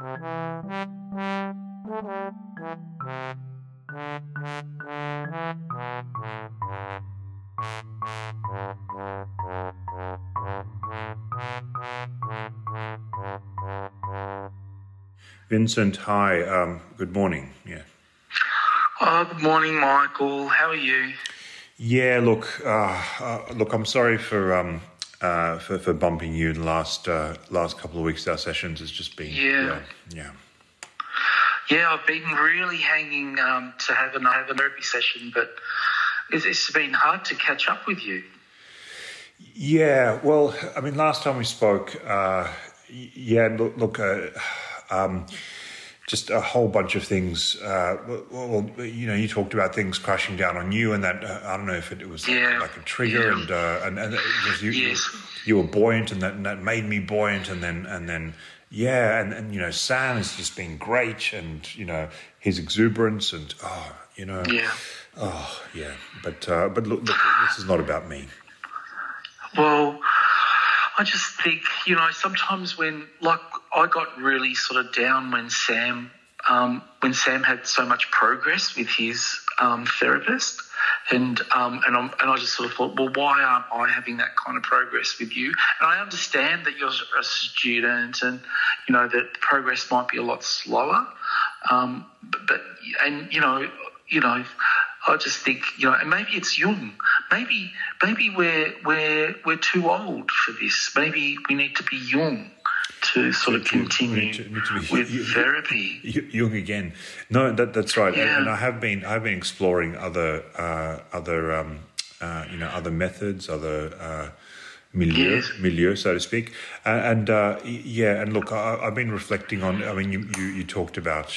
Vincent, hi. Good morning. Yeah. Good morning, Michael. How are you? Yeah. Look. Look. I'm sorry for bumping you in the last couple of weeks. Our sessions has just been. Yeah. I've been really hanging to have a therapy session, but it's been hard to catch up with you. Yeah. Well, I mean, last time we spoke. Just a whole bunch of things. Well, you talked about things crashing down on you, and that I don't know if it was like a trigger, and you were buoyant, and that made me buoyant, and then Sam has just been great, and his exuberance, and But look, this is not about me. Well, I just think, sometimes when, I got really sort of down when Sam had so much progress with his therapist, and I just sort of thought, well, why aren't I having that kind of progress with you? And I understand that you're a student, and that progress might be a lot slower, I just think, and maybe it's Jung. Maybe we're too old for this. Maybe we need to be Jung to sort of continue with therapy. Jung again. No, that's right. Yeah. And I have been exploring other methods, other milieu, so to speak. And look, I've been reflecting on. I mean, you talked about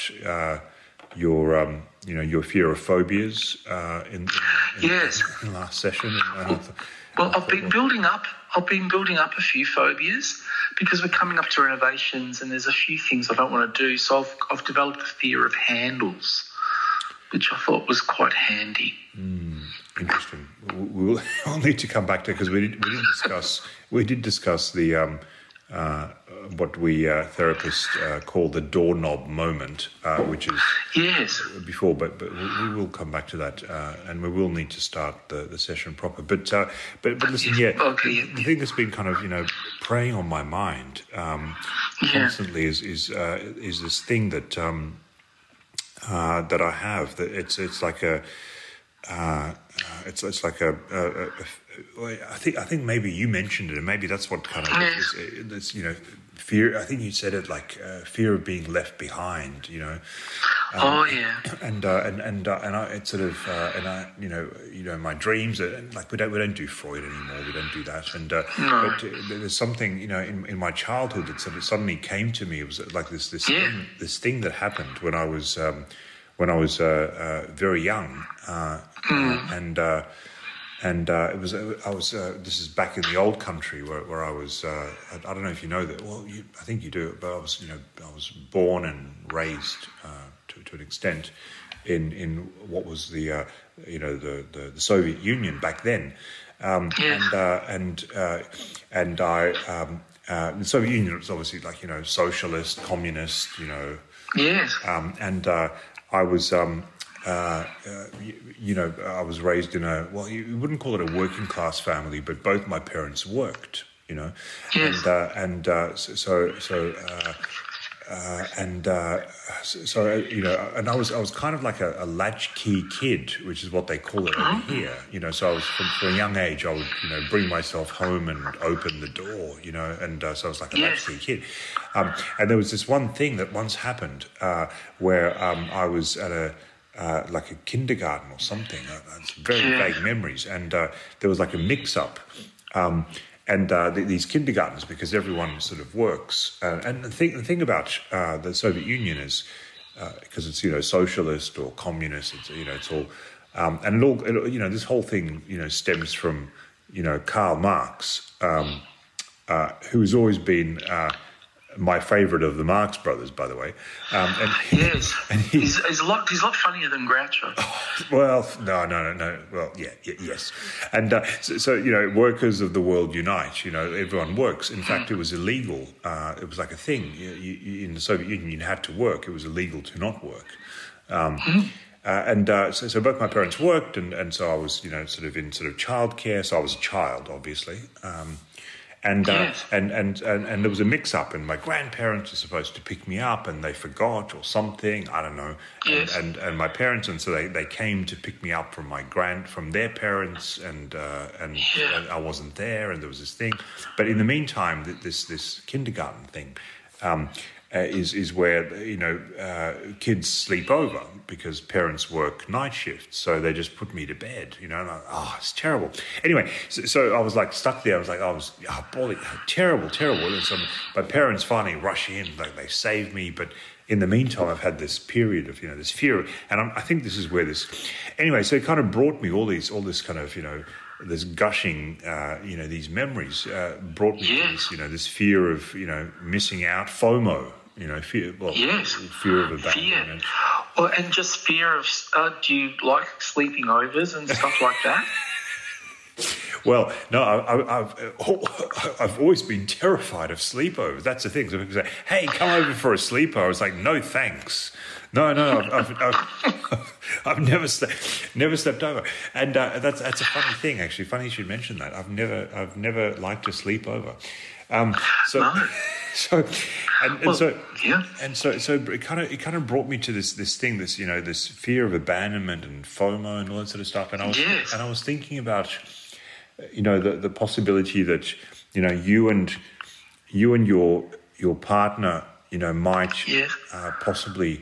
your fear of phobias in the last session. I've been building up a few phobias because we're coming up to renovations, and there's a few things I don't want to do. So I've developed a fear of handles, which I thought was quite handy. Interesting. I'll need to come back to it because we did discuss the what we therapists call the doorknob moment, which is before, but we will come back to that, and we will need to start the session proper. But listen, the thing that's been kind of preying on my mind constantly is this thing that I have, that it's like a. It's like a I think maybe you mentioned it, and maybe that's what kind of this fear. I think you said it like fear of being left behind. And it's sort of my dreams are, like we don't do Freud anymore. We don't do that. And but there's something in my childhood that sort of suddenly came to me. It was like this thing that happened when I was very young, it was this is back in the old country where I was. I don't know if you know that. Well, I think you do. But I was born and raised to an extent in what was the Soviet Union back then. The Soviet Union was obviously like socialist, communist. Yes. I was, I was raised in you wouldn't call it a working class family, but both my parents worked, Yes. And I was kind of like a latchkey kid, which is what they call it over here, so I was from a young age, I would, bring myself home and open the door, so I was like a latchkey kid. And there was this one thing that once happened, where I was at like a kindergarten or something. It's very vague memories, and there was like a mix-up. These kindergartens, because everyone sort of works. And the thing about the Soviet Union is, because it's socialist or communist, it's all, and it all this whole thing stems from Karl Marx, who has always been my favourite of the Marx Brothers, by the way. And Yes, and he's a lot funnier than Groucho. well, no. Well, yes. And so, workers of the world unite. Everyone works. In fact, it was illegal. It was like a thing. In the Soviet Union, you had to work. It was illegal to not work. So both my parents worked, and so I was, sort of in childcare. So I was a child, obviously. And there was a mix-up, and my grandparents were supposed to pick me up, and they forgot or something. I don't know. Yes. And my parents, and so they came to pick me up from their parents, and I wasn't there, and there was this thing. But in the meantime, this kindergarten thing is where kids sleep over because parents work night shifts, so they just put me to bed. And it's terrible. Anyway, so I was like stuck there. I was like, terrible. And so my parents finally rush in, like they save me, but in the meantime, I've had this period of this fear, and I think this is where this. Anyway, so it kind of brought me all this kind of this gushing, these memories brought me to this, this fear of missing out, FOMO. Fear. Well, yes, fear of abandonment. Fear. Well, and just fear of. Do you like sleeping overs and stuff like that? Well, no, I've always been terrified of sleepovers. That's the thing. So people say, "Hey, come over for a sleepover." I was like, "No, thanks." No, I've never slept over, and that's a funny thing. Actually, funny you should mention that. I've never liked to sleep over. No. So it kind of brought me to this thing, this fear of abandonment and FOMO and all that sort of stuff. And I was thinking about the possibility that you and your partner might possibly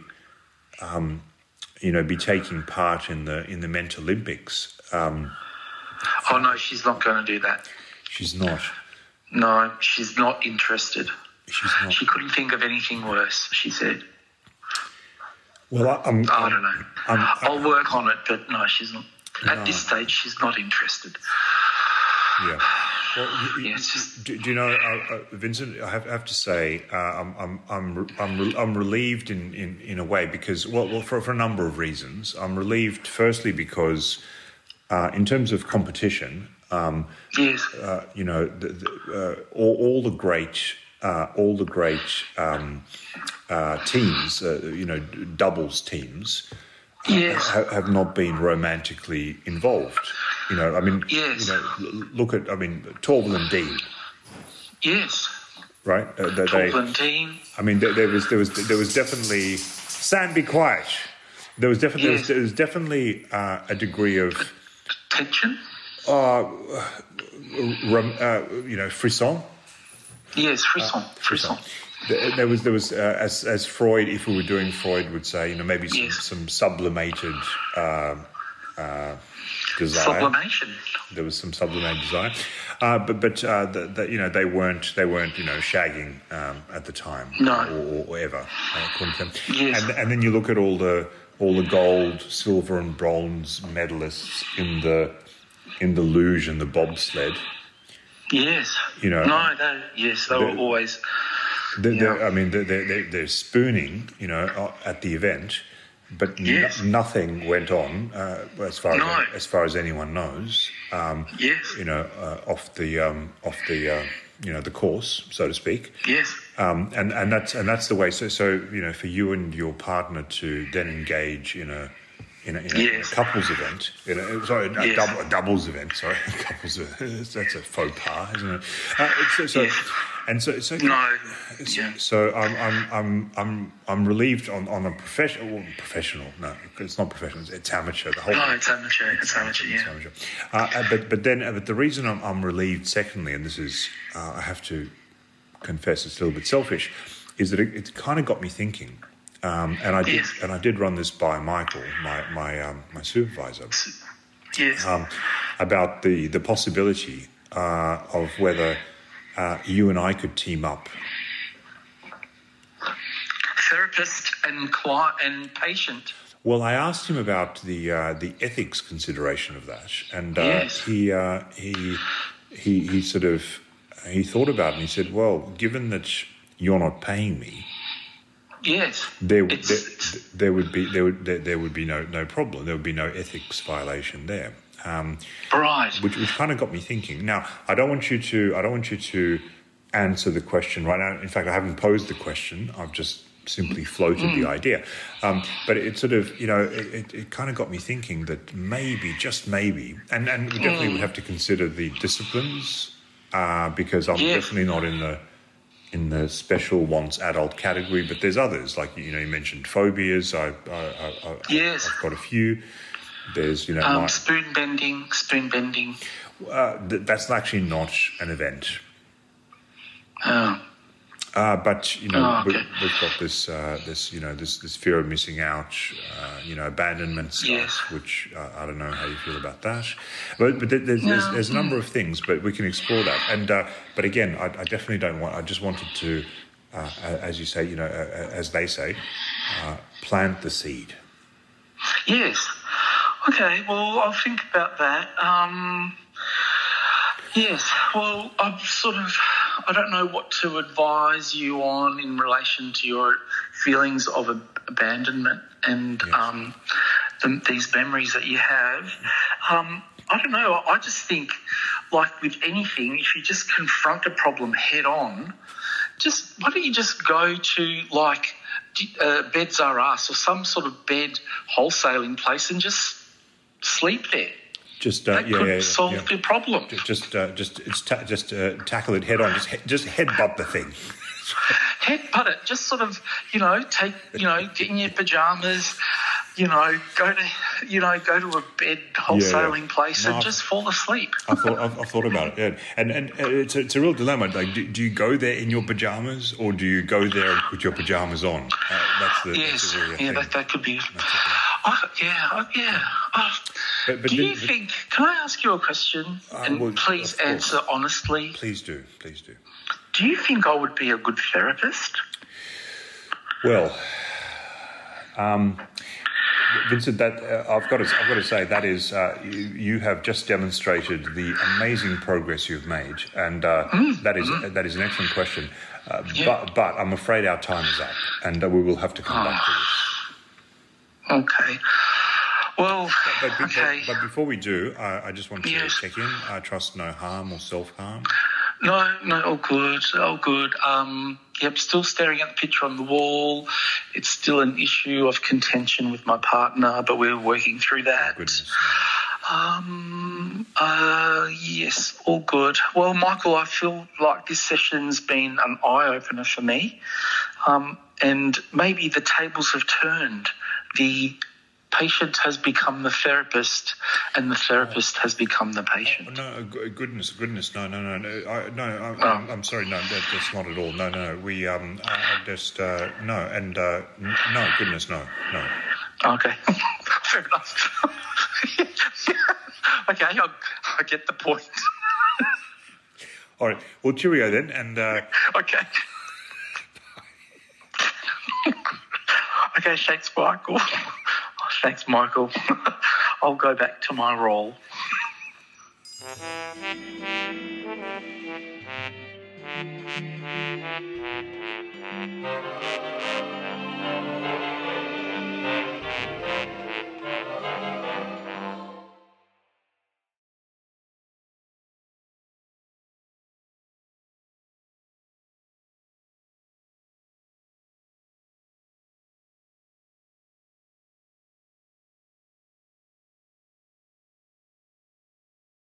be taking part in the Mental Olympics. Oh no, she's not going to do that. She's not. No, she's not interested. She's not. She couldn't think of anything worse, she said. Well, I don't know. I'll work on it, but no, she's not. At this stage, she's not interested. Yeah. Well, do you know, Vincent? I have to say, I'm relieved in a way because, for a number of reasons. I'm relieved, firstly, because in terms of competition, yes, all the great teams, doubles teams, yes, have not been romantically involved. yes. Look at, Torvill and Dean. Yes. Right? Torvill and Dean. There was definitely, Sam, be quiet. There was definitely a degree of tension. Frisson. Yes, frisson. There was as Freud, if we were doing Freud, would say, maybe some sublimated desire. Sublimation. There was some sublimated desire, but they weren't shagging at the time, no, or ever, according to them. Yes. And then you look at all the gold, silver, and bronze medalists in the luge and the bobsled. Yes. They were always. They're spooning, at the event, but nothing went on as far as anyone knows. Off the course, so to speak. Yes. And that's the way. So for you and your partner to then engage in a couples event, a doubles event. Sorry, couples. That's a faux pas, isn't it? So I'm relieved on a professional. No, it's not professional. It's amateur. It's amateur. It's amateur. Yeah. But the reason I'm relieved, secondly, and this is I have to confess, it's a little bit selfish, is that it kind of got me thinking. And I did run this by Michael, my supervisor, about the possibility of whether you and I could team up. Therapist and client and patient. Well, I asked him about the ethics consideration of that, and he thought about it and he said, well, given that you're not paying me, Yes. there would be no problem. There would be no ethics violation there. Right. Which kind of got me thinking. Now, I don't want you to answer the question right now. In fact, I haven't posed the question. I've just simply floated the idea. But it sort of, it kind of got me thinking that maybe, just maybe, and we definitely would have to consider the disciplines, because I'm definitely not in the special wants adult category, but there's others, like, you mentioned phobias. I've got a few. There's, spoon bending. That's actually not an event. Oh. But okay. we've got this fear of missing out, abandonment stuff, Yes. which I don't know how you feel about that. But there's a number of things, but we can explore that. And but again, I definitely don't want. I just wanted to, as you say, as they say, plant the seed. Yes. Okay. Well, I'll think about that. Yes. Well, I don't know what to advise you on in relation to your feelings of abandonment and these memories that you have. I don't know. I just think, like with anything, if you just confront a problem head on, why don't you just go to like Beds R Us or some sort of bed wholesaling place and just sleep there? Just that could solve the problem. Just tackle it head on. Just headbutt the thing. Headbutt it. Just sort of, get in your pajamas. Go to a bed wholesaling place and just fall asleep. I've thought about it, and it's a real dilemma. Like, do you go there in your pajamas or do you go there and put your pajamas on? That's the thing. That could be. Do you think? Can I ask you a question? And please answer honestly. Please do. Do you think I would be a good therapist? Well, Vincent, that I've got to say that is you have just demonstrated the amazing progress you've made, and that is an excellent question. But I'm afraid our time is up, and we will have to come back to this. Okay. Well, but before we do, I just want to check in. Trust no harm or self-harm. No, all good. Still staring at the picture on the wall. It's still an issue of contention with my partner, but we're working through that. Oh, goodness. Yes, all good. Well, Michael, I feel like this session's been an eye-opener for me, and maybe the tables have turned. The patient has become the therapist, and the therapist has become the patient. No, goodness, no. I'm sorry, no, that's not at all. No. We just no, and no, goodness, no. Okay, fair enough. Okay, I get the point. All right, well, cheerio then, and okay. Okay, thanks, Michael. Thanks, Michael. I'll go back to my role.